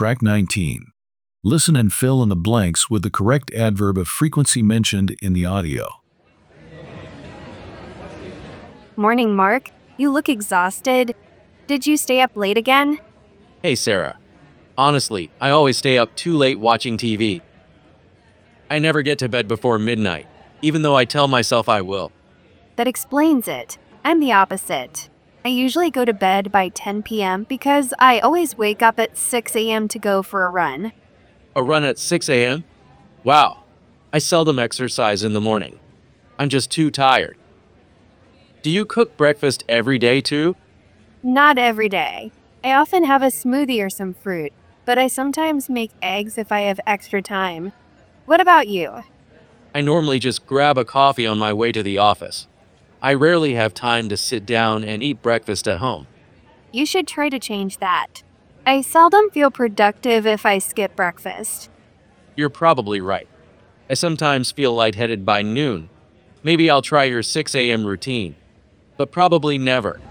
track 19. Listen and fill in the blanks with the correct adverb of frequency mentioned in the audio. Morning, Mark. You look exhausted. Did you stay up late again? Hey, Sarah. Honestly, I always stay up too late watching TV. I never get to bed before midnight, even though I tell myself I will. That explains it. I'm the opposite. I usually go to bed by 10 p.m. because I always wake up at 6 a.m. to go for a run. A run at 6 a.m.? Wow. I seldom exercise in the morning. I'm just too tired. Do you cook breakfast every day too? Not every day. I often have a smoothie or some fruit, but I sometimes make eggs if I have extra time. What about you? I normally just grab a coffee on my way to the office. I rarely have time to sit down and eat breakfast at home. You should try to change that. I seldom feel productive if I skip breakfast. You're probably right. I sometimes feel lightheaded by noon. Maybe I'll try your 6 a.m. routine. But probably never.